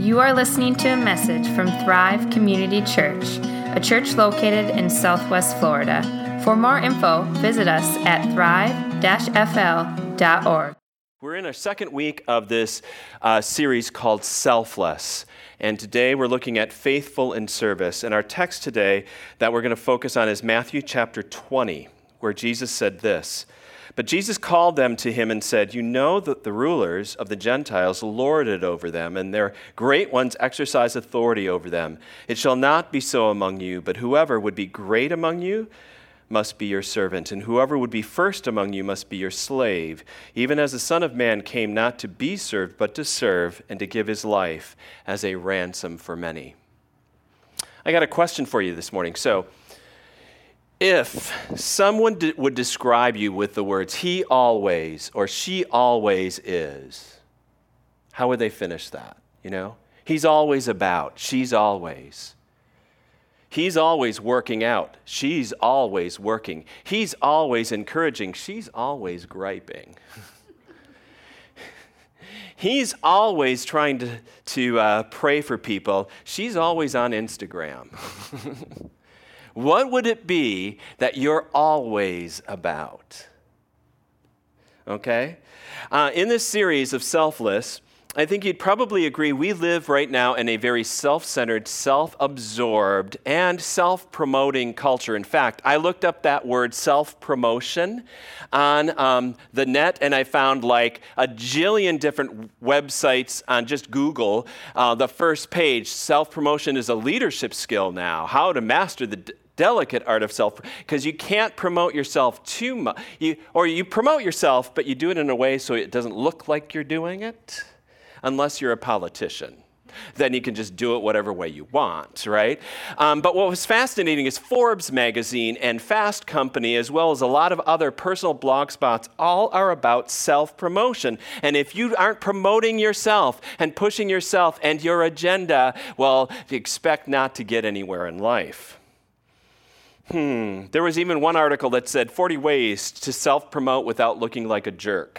You are listening to a message from Thrive Community Church, a church located in Southwest Florida. For more info, visit us at thrive-fl.org. We're in our second week of this series called Selfless, and today we're looking at faithful in service. And our text today that we're going to focus on is Matthew chapter 20, where Jesus said this, "But Jesus called them to him and said, 'You know that the rulers of the Gentiles lord it over them, and their great ones exercise authority over them. It shall not be so among you, but whoever would be great among you must be your servant, and whoever would be first among you must be your slave, even as the Son of Man came not to be served, but to serve, and to give his life as a ransom for many.'" I got a question for you this morning. So, if someone would describe you with the words, "he always" or "she always is," how would they finish that? You know, he's always about, she's always. He's always working out, she's always working. He's always encouraging, she's always griping. He's always trying to pray for people, she's always on Instagram. What would it be that you're always about? Okay? In this series of Selfless, I think you'd probably agree we live right now in a very self-centered, self-absorbed, and self-promoting culture. In fact, I looked up that word self-promotion on the net, and I found like a jillion different websites on just Google. The first page, self-promotion is a leadership skill now, how to master the delicate art of self, because you can't promote yourself too much. You promote yourself, but you do it in a way so it doesn't look like you're doing it. Unless you're a politician. Then you can just do it whatever way you want, right? But what was fascinating is Forbes magazine and Fast Company, as well as a lot of other personal blog spots, all are about self-promotion. And if you aren't promoting yourself and pushing yourself and your agenda, well, you expect not to get anywhere in life. There was even one article that said 40 ways to self-promote without looking like a jerk.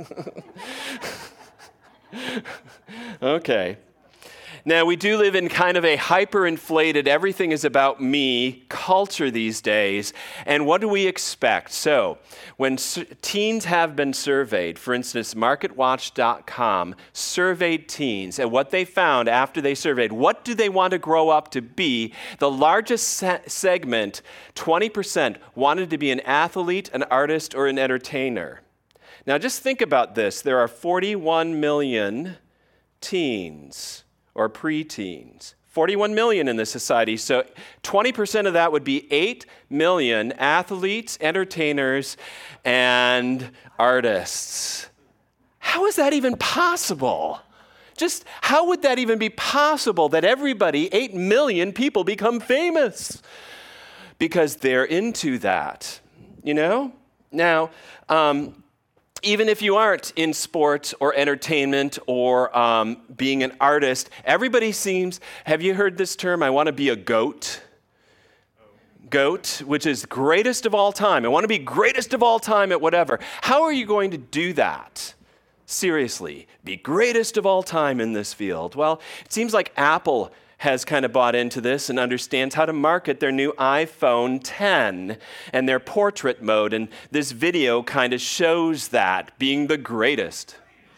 Okay. Now, we do live in kind of a hyperinflated, everything is about me culture these days. And what do we expect? So, when teens have been surveyed, for instance, MarketWatch.com surveyed teens, and what they found after they surveyed, what do they want to grow up to be? The largest segment, 20%, wanted to be an athlete, an artist, or an entertainer. Now, just think about this. There are 41 million teens or preteens. 41 million in this society. So 20% of that would be 8 million athletes, entertainers, and artists. How is that even possible? Just how would that even be possible that everybody, 8 million people, become famous? Because they're into that, you know? Now, even if you aren't in sports or entertainment or being an artist, everybody seems, have you heard this term, I want to be a GOAT? GOAT, which is greatest of all time. I want to be greatest of all time at whatever. How are you going to do that? Seriously, be greatest of all time in this field. Well, it seems like Apple has kind of bought into this and understands how to market their new iPhone 10 and their portrait mode. And this video kind of shows that, being the greatest.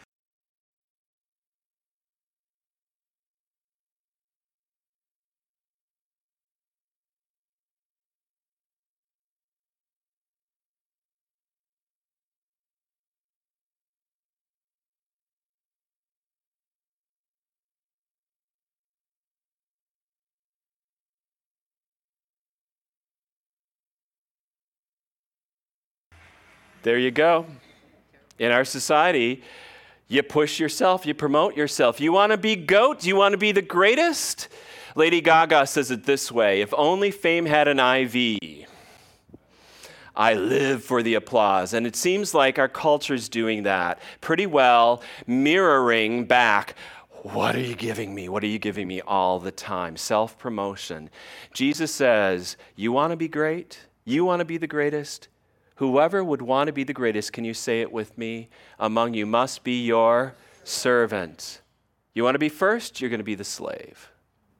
There you go. In our society, you push yourself, you promote yourself. You want to be GOAT? You want to be the greatest? Lady Gaga says it this way, "If only fame had an IV. I live for the applause." And it seems like our culture's doing that pretty well, mirroring back, what are you giving me? What are you giving me all the time? Self-promotion. Jesus says, you want to be great? You want to be the greatest? Whoever would want to be the greatest, can you say it with me? Among you must be your servant. You want to be first? You're going to be the slave.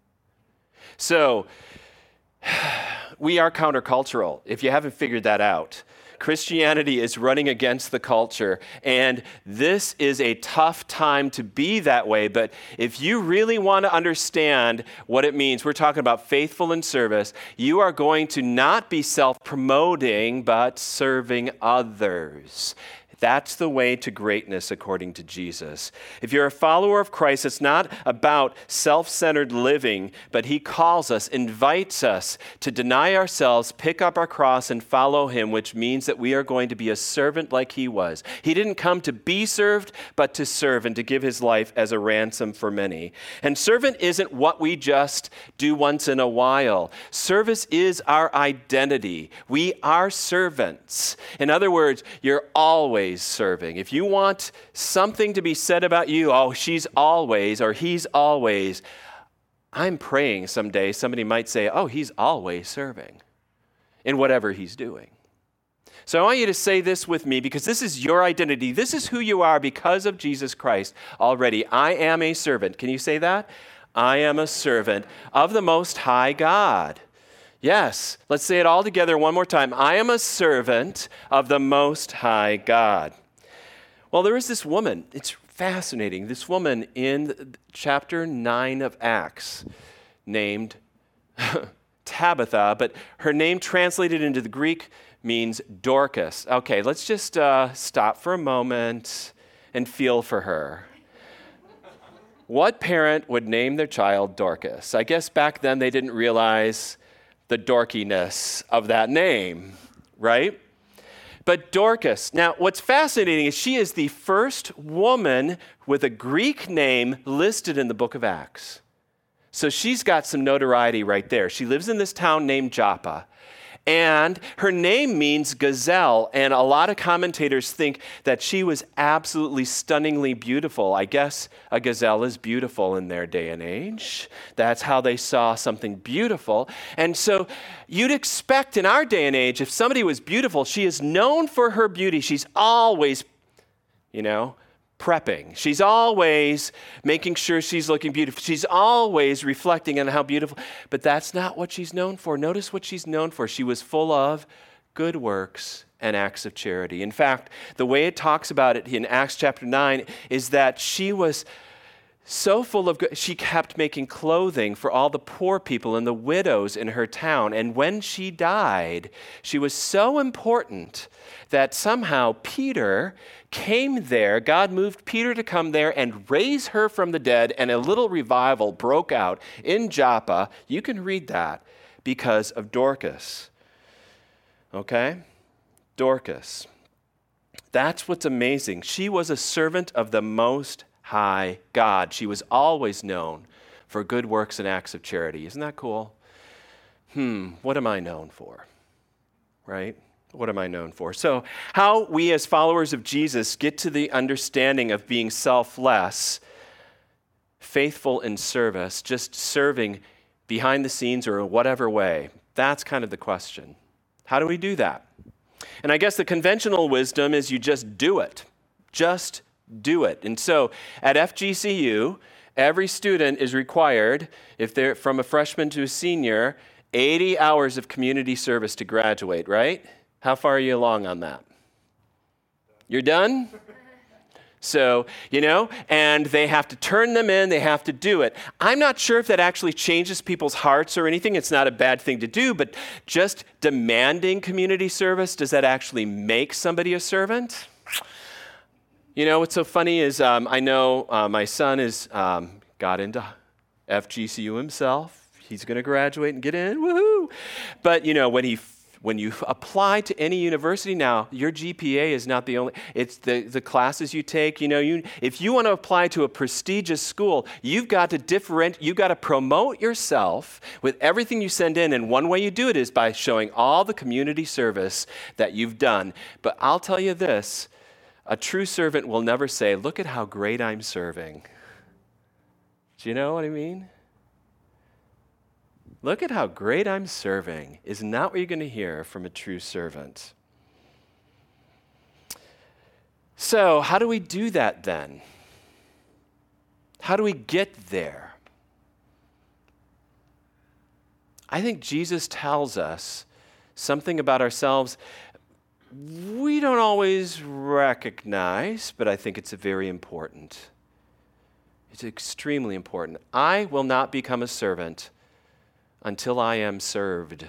So, we are countercultural, if you haven't figured that out. Christianity is running against the culture, and this is a tough time to be that way, but if you really want to understand what it means, we're talking about faithful in service, you are going to not be self-promoting, but serving others. That's the way to greatness according to Jesus. If you're a follower of Christ, it's not about self-centered living, but he calls us, invites us to deny ourselves, pick up our cross, and follow him, which means that we are going to be a servant like he was. He didn't come to be served, but to serve and to give his life as a ransom for many. And servant isn't what we just do once in a while. Service is our identity. We are servants. In other words, you're always serving. If you want something to be said about you, oh, she's always or he's always, I'm praying someday somebody might say, oh, he's always serving in whatever he's doing. So I want you to say this with me because this is your identity. This is who you are because of Jesus Christ already. I am a servant. Can you say that? I am a servant of the Most High God. Yes, let's say it all together one more time. I am a servant of the Most High God. Well, there is this woman. It's fascinating. This woman in chapter 9 of Acts named Tabitha, but her name translated into the Greek means Dorcas. Okay, let's just stop for a moment and feel for her. What parent would name their child Dorcas? I guess back then they didn't realize the dorkiness of that name, right? But Dorcas, now what's fascinating is she is the first woman with a Greek name listed in the book of Acts. So she's got some notoriety right there. She lives in this town named Joppa. And her name means gazelle, and a lot of commentators think that she was absolutely stunningly beautiful. I guess a gazelle is beautiful in their day and age. That's how they saw something beautiful. And so you'd expect in our day and age, if somebody was beautiful, she is known for her beauty. She's always, prepping. She's always making sure she's looking beautiful. She's always reflecting on how beautiful. But that's not what she's known for. Notice what she's known for. She was full of good works and acts of charity. In fact, the way it talks about it in Acts chapter 9 is that she was so full of good, she kept making clothing for all the poor people and the widows in her town. And when she died, she was so important that somehow Peter came there. God moved Peter to come there and raise her from the dead, and a little revival broke out in Joppa. You can read that because of Dorcas. Okay? Dorcas. That's what's amazing. She was a servant of the Most High God. She was always known for good works and acts of charity. Isn't that cool? What am I known for? Right? What am I known for? So how we as followers of Jesus get to the understanding of being selfless, faithful in service, just serving behind the scenes or in whatever way, that's kind of the question. How do we do that? And I guess the conventional wisdom is you just do it. Just do it. And so at FGCU, every student is required, if they're from a freshman to a senior, 80 hours of community service to graduate, right? How far are you along on that? You're done? So, and they have to turn them in, they have to do it. I'm not sure if that actually changes people's hearts or anything. It's not a bad thing to do, but just demanding community service, does that actually make somebody a servant? What's so funny is I know my son got into FGCU himself. He's going to graduate and get in, woohoo! But, when you apply to any university now, your GPA is not the only, it's the classes you take. If you want to apply to a prestigious school, you've got to promote yourself with everything you send in. And one way you do it is by showing all the community service that you've done. But I'll tell you this, a true servant will never say, look at how great I'm serving. Do you know what I mean? Look at how great I'm serving is not what you're going to hear from a true servant. So how do we do that then? How do we get there? I think Jesus tells us something about ourselves we don't always recognize, but I think it's very important. It's extremely important. I will not become a servant until I am served.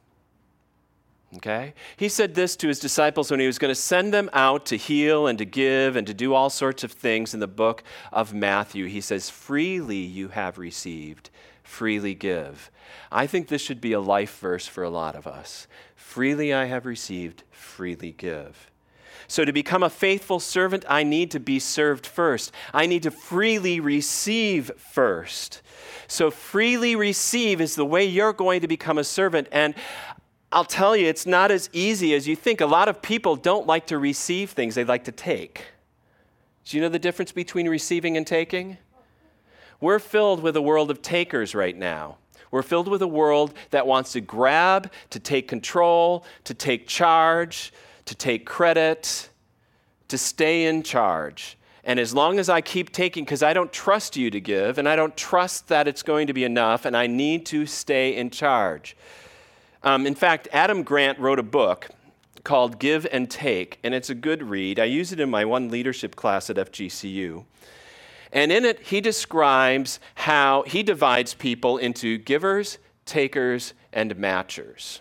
Okay? He said this to his disciples when he was going to send them out to heal and to give and to do all sorts of things in the book of Matthew. He says, freely you have received, freely give. I think this should be a life verse for a lot of us. Freely I have received, freely give. So to become a faithful servant, I need to be served first. I need to freely receive first. So freely receive is the way you're going to become a servant. And I'll tell you, it's not as easy as you think. A lot of people don't like to receive things. They like to take. Do you know the difference between receiving and taking? We're filled with a world of takers right now. We're filled with a world that wants to grab, to take control, to take charge, to take credit, to stay in charge. And as long as I keep taking, because I don't trust you to give, and I don't trust that it's going to be enough, and I need to stay in charge. In fact, Adam Grant wrote a book called Give and Take, and it's a good read. I use it in my one leadership class at FGCU. And in it, he describes how he divides people into givers, takers, and matchers.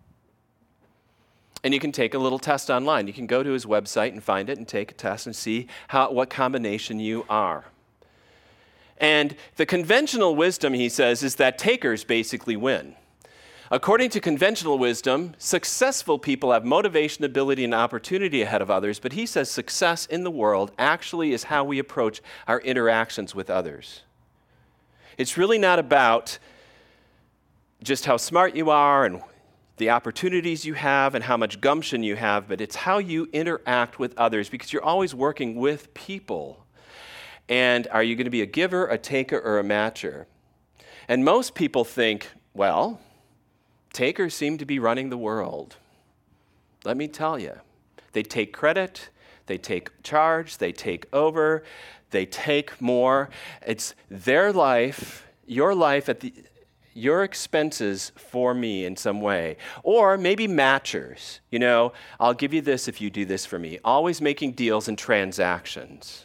And you can take a little test online. You can go to his website and find it and take a test and see what combination you are. And the conventional wisdom, he says, is that takers basically win. According to conventional wisdom, successful people have motivation, ability, and opportunity ahead of others, but he says success in the world actually is how we approach our interactions with others. It's really not about just how smart you are and the opportunities you have and how much gumption you have, but it's how you interact with others because you're always working with people. And are you going to be a giver, a taker, or a matcher? And most people think, well, takers seem to be running the world. Let me tell you, they take credit, they take charge, they take over, they take more. It's their life, your life at your expenses for me in some way. Or maybe matchers. You know, I'll give you this if you do this for me. Always making deals and transactions.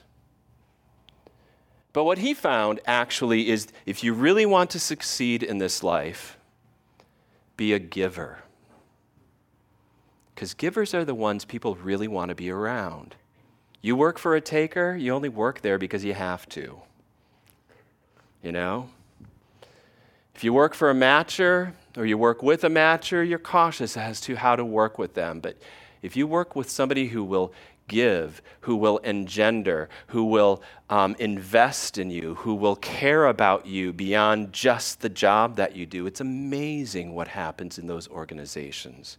But what he found actually is if you really want to succeed in this life, be a giver. Because givers are the ones people really want to be around. You work for a taker, you only work there because you have to. You know? If you work for a matcher or you work with a matcher, you're cautious as to how to work with them. But if you work with somebody who will give, who will engender, who will invest in you, who will care about you beyond just the job that you do, it's amazing what happens in those organizations.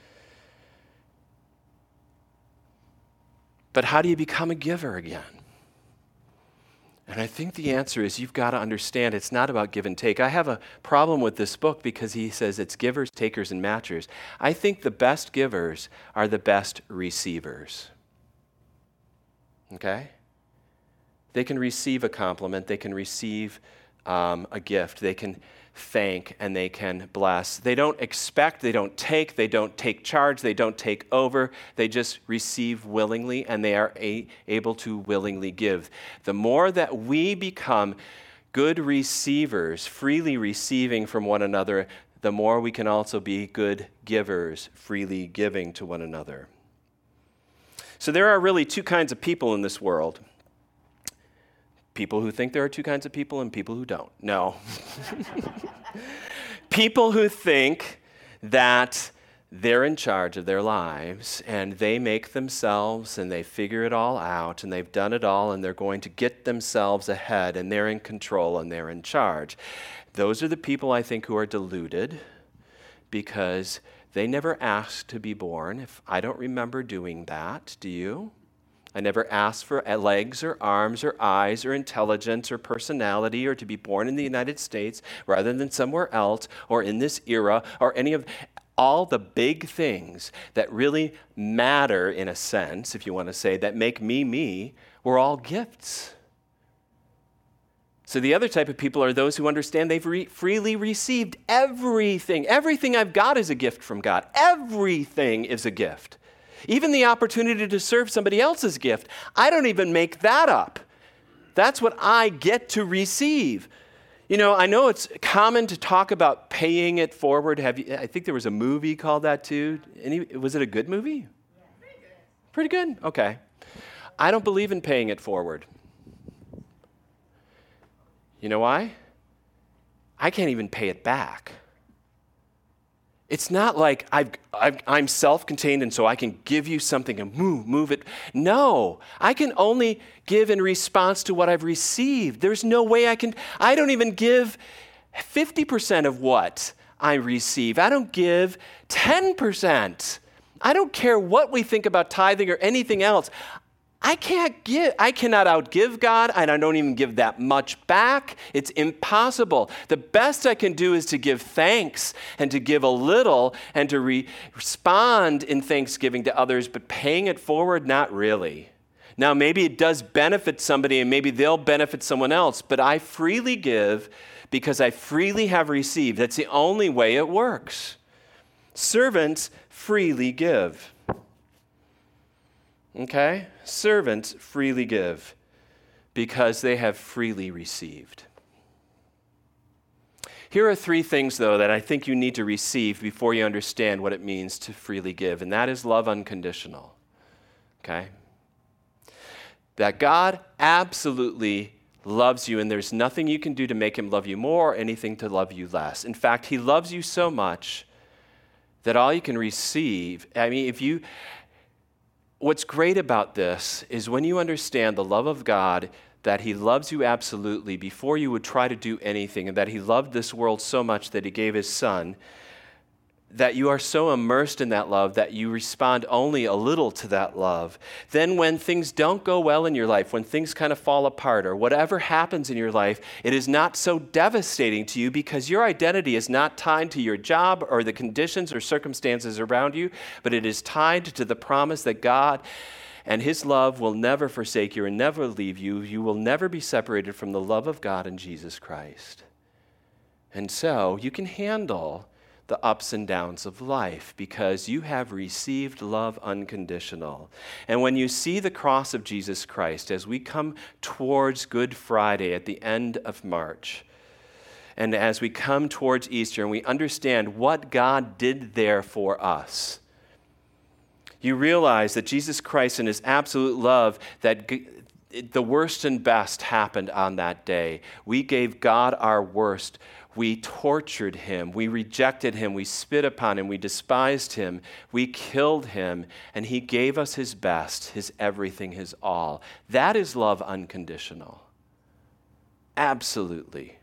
But how do you become a giver again? And I think the answer is you've got to understand it's not about give and take. I have a problem with this book because he says it's givers, takers, and matchers. I think the best givers are the best receivers. Okay? They can receive a compliment. They can receive a gift. They can thank and they can bless. They don't expect. They don't take charge. They don't take over. They just receive willingly and they are able to willingly give. The more that we become good receivers, freely receiving from one another, the more we can also be good givers, freely giving to one another. So there are really two kinds of people in this world. People who think there are two kinds of people and people who don't. No. People who think that they're in charge of their lives and they make themselves and they figure it all out and they've done it all and they're going to get themselves ahead and they're in control and they're in charge. Those are the people I think who are deluded because they never asked to be born. I don't remember doing that. Do you? I never asked for legs or arms or eyes or intelligence or personality or to be born in the United States rather than somewhere else or in this era or any of all the big things that really matter in a sense, if you want to say, that make me me, were all gifts. So the other type of people are those who understand they've freely received everything. Everything I've got is a gift from God. Everything is a gift. Even the opportunity to serve somebody else's gift. I don't even make that up. That's what I get to receive. You know, I know it's common to talk about paying it forward. I think there was a movie called that too. Was it a good movie? Yeah, pretty good. Pretty good? Okay. I don't believe in paying it forward. You know why? I can't even pay it back. It's not like I'm self-contained and so I can give you something and move it. No, I can only give in response to what I've received. There's no way I don't even give 50% of what I receive. I don't give 10%. I don't care what we think about tithing or anything else. I cannot outgive God, and I don't even give that much back. It's impossible. The best I can do is to give thanks and to give a little and to respond in thanksgiving to others, but paying it forward, not really. Now, maybe it does benefit somebody and maybe they'll benefit someone else, but I freely give because I freely have received. That's the only way it works. Servants freely give. Okay? Servants freely give because they have freely received. Here are 3 things, though, that I think you need to receive before you understand what it means to freely give, and that is love unconditional. Okay? That God absolutely loves you, and there's nothing you can do to make him love you more or anything to love you less. In fact, he loves you so much that all you can receive, what's great about this is when you understand the love of God, that he loves you absolutely before you would try to do anything, and that he loved this world so much that he gave his son, that you are so immersed in that love that you respond only a little to that love. Then when things don't go well in your life, when things kind of fall apart or whatever happens in your life, it is not so devastating to you because your identity is not tied to your job or the conditions or circumstances around you, but it is tied to the promise that God and his love will never forsake you and never leave you. You will never be separated from the love of God in Jesus Christ. And so you can handle the ups and downs of life because you have received love unconditional. And when you see the cross of Jesus Christ as we come towards Good Friday at the end of March, and as we come towards Easter and we understand what God did there for us, you realize that Jesus Christ in his absolute love, that the worst and best happened on that day. We gave God our worst. We tortured him, we rejected him, we spit upon him, we despised him, we killed him, and he gave us his best, his everything, his all. That is love unconditional. Absolutely.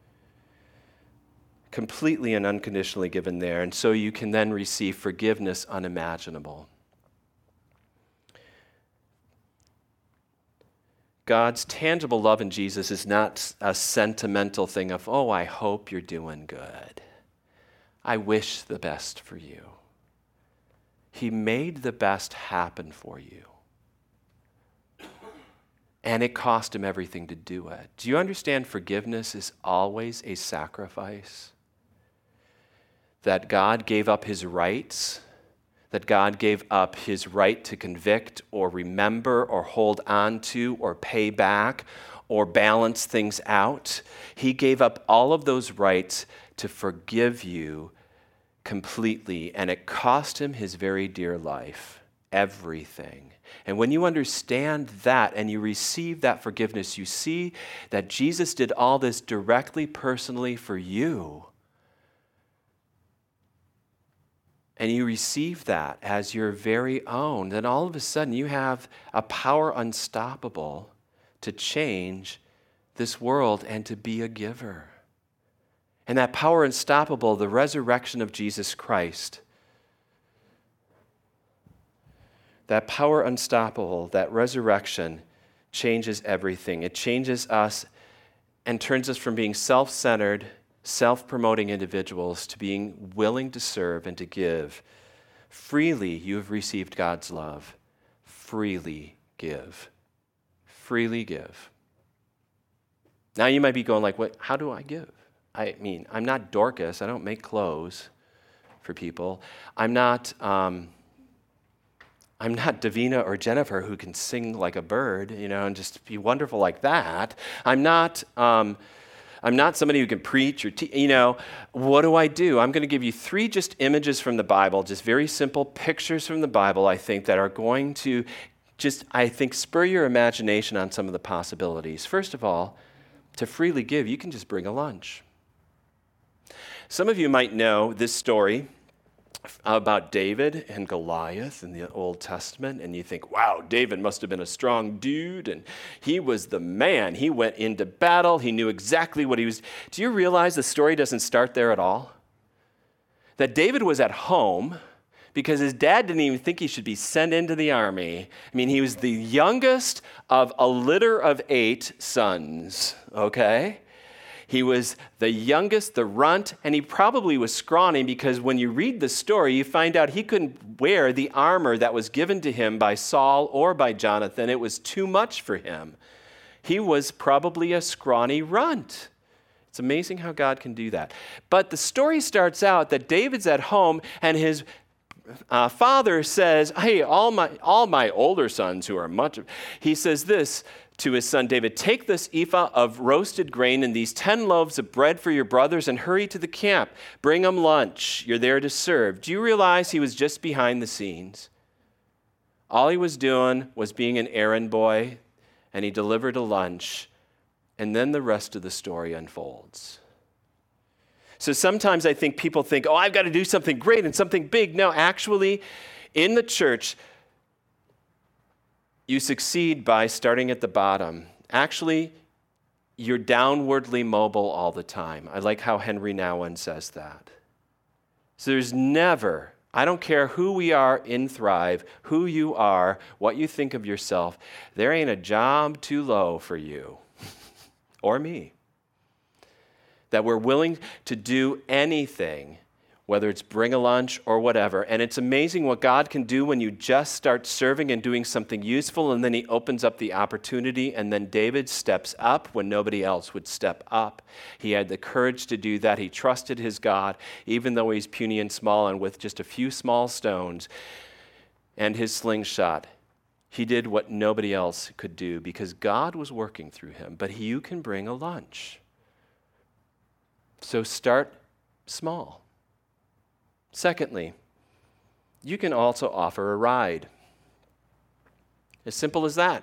Completely and unconditionally given there, and so you can then receive forgiveness unimaginable. God's tangible love in Jesus is not a sentimental thing of, oh, I hope you're doing good. I wish the best for you. He made the best happen for you. And it cost him everything to do it. Do you understand forgiveness is always a sacrifice? That God gave up his rights, that God gave up his right to convict or remember or hold on to or pay back or balance things out. He gave up all of those rights to forgive you completely, and it cost him his very dear life, everything. And when you understand that and you receive that forgiveness, you see that Jesus did all this directly, personally for you. And you receive that as your very own, then all of a sudden you have a power unstoppable to change this world and to be a giver. And that power unstoppable, the resurrection of Jesus Christ, that power unstoppable, that resurrection changes everything. It changes us and turns us from being self-centered, self-promoting individuals to being willing to serve and to give. Freely you have received God's love. Freely give. Freely give. Now you might be going like, what? How do I give? I mean, I'm not Dorcas. I don't make clothes for people. I'm not Davina or Jennifer who can sing like a bird, and just be wonderful like that. I'm not somebody who can preach or what do I do? I'm going to give you 3 just images from the Bible, just very simple pictures from the Bible, I think, that are going to spur your imagination on some of the possibilities. First of all, to freely give, you can just bring a lunch. Some of you might know this story about David and Goliath in the Old Testament, and you think, wow, David must have been a strong dude, and he was the man. He went into battle. He knew exactly what he was. Do you realize the story doesn't start there at all? That David was at home because his dad didn't even think he should be sent into the army. I mean, he was the youngest of a litter of 8 sons, okay? He was the youngest, the runt, and he probably was scrawny because when you read the story, you find out he couldn't wear the armor that was given to him by Saul or by Jonathan. It was too much for him. He was probably a scrawny runt. It's amazing how God can do that. But the story starts out that David's at home and his father says, hey, all my older sons who are he says this to his son David, take this ephah of roasted grain and these 10 loaves of bread for your brothers and hurry to the camp. Bring them lunch. You're there to serve. Do you realize he was just behind the scenes? All he was doing was being an errand boy, and he delivered a lunch, and then the rest of the story unfolds. So sometimes I think people think, I've got to do something great and something big. No, actually, in the church, you succeed by starting at the bottom. Actually, you're downwardly mobile all the time. I like how Henry Nouwen says that. So there's never, I don't care who we are in Thrive, who you are, what you think of yourself, there ain't a job too low for you or me. That we're willing to do anything, whether it's bring a lunch or whatever. And it's amazing what God can do when you just start serving and doing something useful, and then he opens up the opportunity, and then David steps up when nobody else would step up. He had the courage to do that. He trusted his God, even though he's puny and small, and with just a few small stones and his slingshot, he did what nobody else could do because God was working through him. But you can bring a lunch. So start small. Secondly, you can also offer a ride. As simple as that.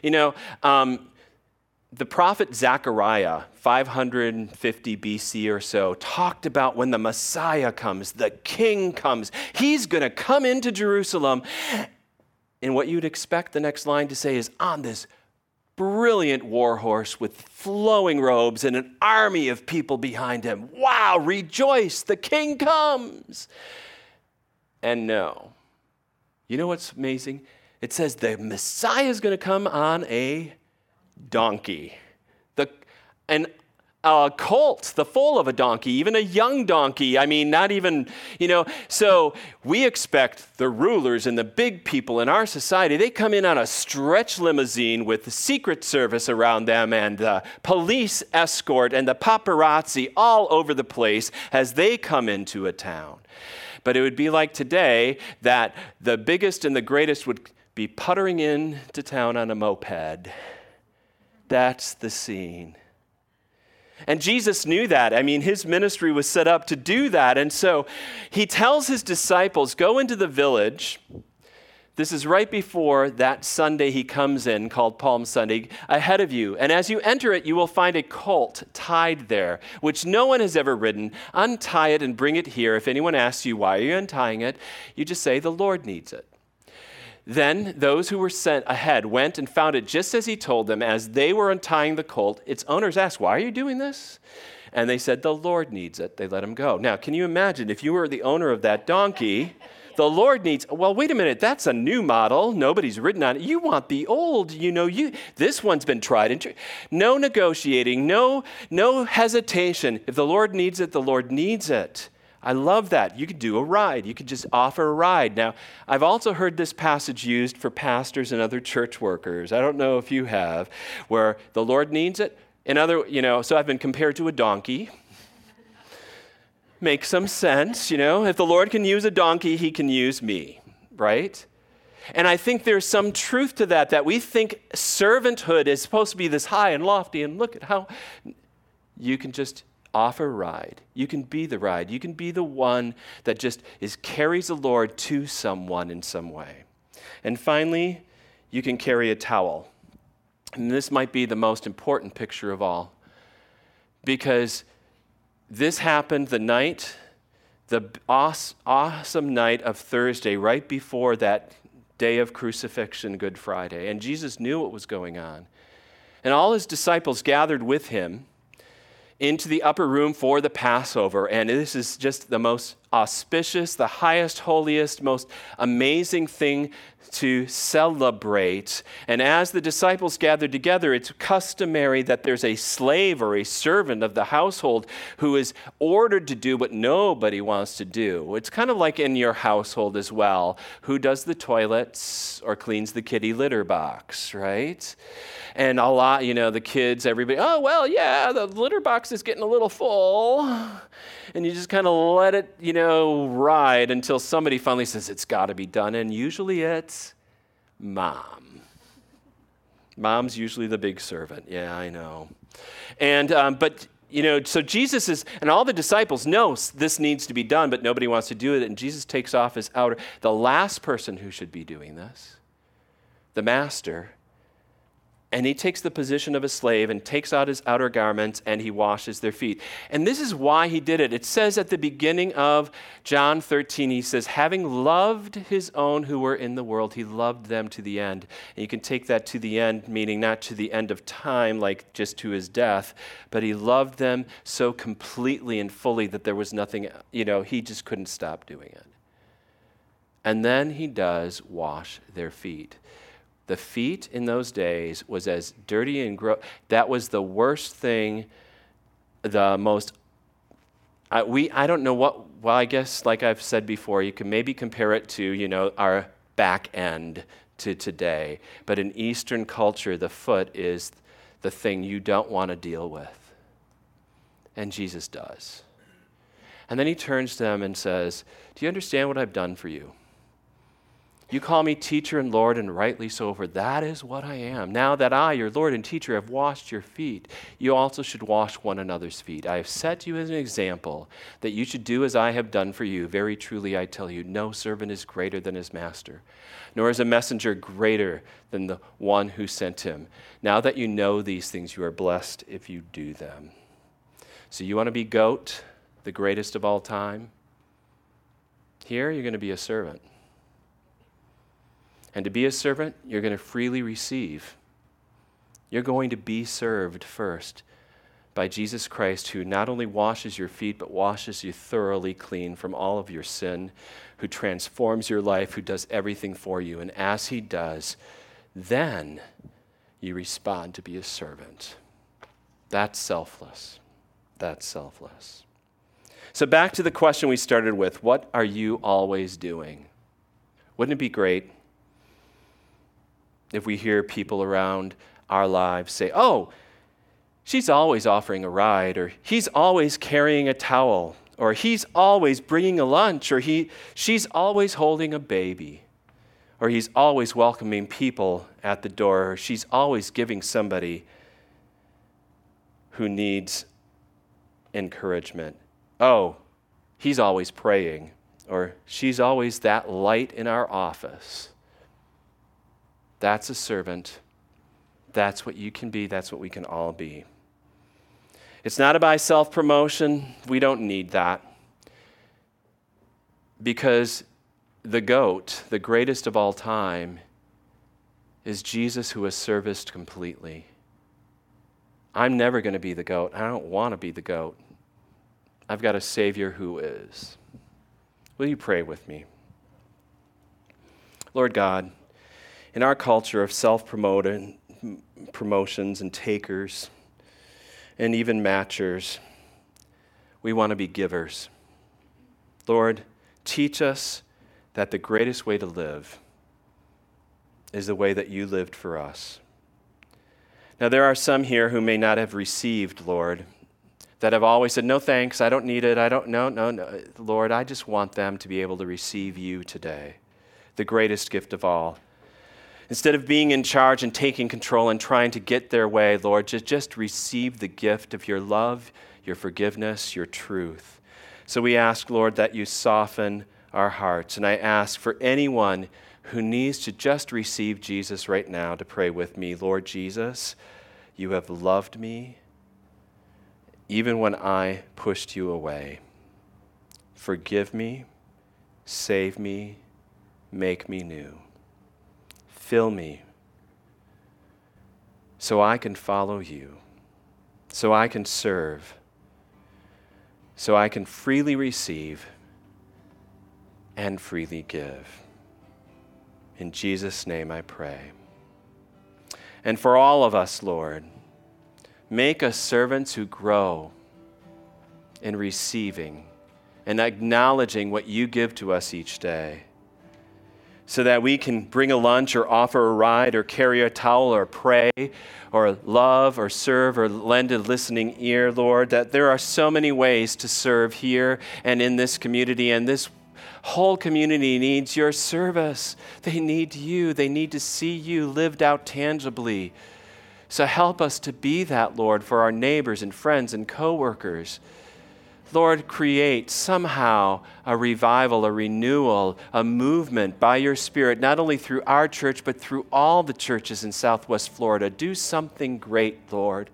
The prophet Zechariah, 550 BC or so, talked about when the Messiah comes, the King comes. He's going to come into Jerusalem. And what you'd expect the next line to say is, on this brilliant war horse with flowing robes and an army of people behind him. Wow, rejoice, the King comes. And no. You know what's amazing? It says the Messiah is going to come on a donkey. A colt, the foal of a donkey, even a young donkey. I mean, not even, So we expect the rulers and the big people in our society, they come in on a stretch limousine with the Secret Service around them and the police escort and the paparazzi all over the place as they come into a town. But it would be like today that the biggest and the greatest would be puttering into town on a moped. That's the scene. And Jesus knew that. I mean, his ministry was set up to do that. And so he tells his disciples, go into the village. This is right before that Sunday he comes in, called Palm Sunday, ahead of you. And as you enter it, you will find a colt tied there, which no one has ever ridden. Untie it and bring it here. If anyone asks you, why are you untying it? You just say, the Lord needs it. Then those who were sent ahead went and found it just as he told them. As they were untying the colt, its owners asked, why are you doing this? And they said, the Lord needs it. They let him go. Now, can you imagine if you were the owner of that donkey, the Lord needs, well, wait a minute, that's a new model. Nobody's ridden on it. You want the old, this one's been tried and true. No negotiating, no hesitation. If the Lord needs it, the Lord needs it. I love that. You could do a ride. You could just offer a ride. Now, I've also heard this passage used for pastors and other church workers. I don't know if you have, where the Lord needs it, So I've been compared to a donkey. Makes some sense, If the Lord can use a donkey, he can use me, right? And I think there's some truth to that we think servanthood is supposed to be this high and lofty, and look at how you can just offer a ride. You can be the ride. You can be the one that just carries the Lord to someone in some way. And finally, you can carry a towel. And this might be the most important picture of all, because this happened the awesome night of Thursday, right before that day of crucifixion, Good Friday. And Jesus knew what was going on. And all his disciples gathered with him into the upper room for the Passover. And this is just the most auspicious, the highest, holiest, most amazing thing to celebrate. And as the disciples gathered together, it's customary that there's a slave or a servant of the household who is ordered to do what nobody wants to do. It's kind of like in your household as well. Who does the toilets or cleans the kitty litter box, right? And a lot, the kids, everybody, oh, well, yeah, the litter box is getting a little full. And you just kind of let it, ride until somebody finally says it's got to be done. And usually it's mom. Mom's usually the big servant. Yeah, I know. And, so Jesus and all the disciples know this needs to be done, but nobody wants to do it. And Jesus takes off his the last person who should be doing this, the master. And he takes the position of a slave and takes out his outer garments and he washes their feet. And this is why he did it. It says at the beginning of John 13, he says, having loved his own who were in the world, he loved them to the end. And you can take that to the end, meaning not to the end of time, like just to his death, but he loved them so completely and fully that there was nothing, he just couldn't stop doing it. And then he does wash their feet. The feet in those days was as dirty and gross. That was the worst thing, the most, I don't know well, I guess like I've said before, you can maybe compare it to, our back end to today. But in Eastern culture, the foot is the thing you don't want to deal with. And Jesus does. And then he turns to them and says, do you understand what I've done for you? You call me teacher and Lord, and rightly so, for that is what I am. Now that I, your Lord and teacher, have washed your feet, you also should wash one another's feet. I have set you as an example that you should do as I have done for you. Very truly I tell you, no servant is greater than his master, nor is a messenger greater than the one who sent him. Now that you know these things, you are blessed if you do them. So you want to be GOAT, the greatest of all time? Here, you're going to be a servant. And to be a servant, you're going to freely receive. You're going to be served first by Jesus Christ, who not only washes your feet, but washes you thoroughly clean from all of your sin, who transforms your life, who does everything for you. And as he does, then you respond to be a servant. That's selfless. That's selfless. So back to the question we started with, what are you always doing? Wouldn't it be great if we hear people around our lives say, oh, she's always offering a ride, or he's always carrying a towel, or he's always bringing a lunch, or she's always holding a baby, or he's always welcoming people at the door, or she's always giving somebody who needs encouragement. Oh, he's always praying, or she's always that light in our office. That's a servant. That's what you can be. That's what we can all be. It's not about self-promotion. We don't need that. Because the GOAT, the greatest of all time, is Jesus, who has serviced completely. I'm never going to be the GOAT. I don't want to be the GOAT. I've got a Savior who is. Will you pray with me? Lord God, in our culture of self-promotions and takers and even matchers, we want to be givers. Lord, teach us that the greatest way to live is the way that you lived for us. Now, there are some here who may not have received, Lord, that have always said, no thanks, I don't need it, no. Lord, I just want them to be able to receive you today, the greatest gift of all. Instead of being in charge and taking control and trying to get their way, Lord, just receive the gift of your love, your forgiveness, your truth. So we ask, Lord, that you soften our hearts. And I ask for anyone who needs to just receive Jesus right now to pray with me. Lord Jesus, you have loved me even when I pushed you away. Forgive me, save me, make me new. Fill me so I can follow you, so I can serve, so I can freely receive and freely give. In Jesus' name I pray. And for all of us, Lord, make us servants who grow in receiving and acknowledging what you give to us each day, so that we can bring a lunch or offer a ride or carry a towel or pray or love or serve or lend a listening ear, Lord, that there are so many ways to serve here and in this community, and this whole community needs your service. They need you. They need to see you lived out tangibly. So help us to be that, Lord, for our neighbors and friends and coworkers. Lord, create somehow a revival, a renewal, a movement by your Spirit, not only through our church, but through all the churches in Southwest Florida. Do something great, Lord,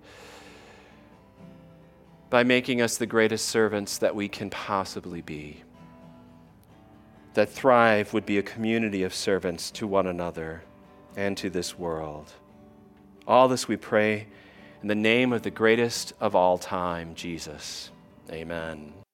by making us the greatest servants that we can possibly be. That Thrive would be a community of servants to one another and to this world. All this we pray in the name of the greatest of all time, Jesus. Amen.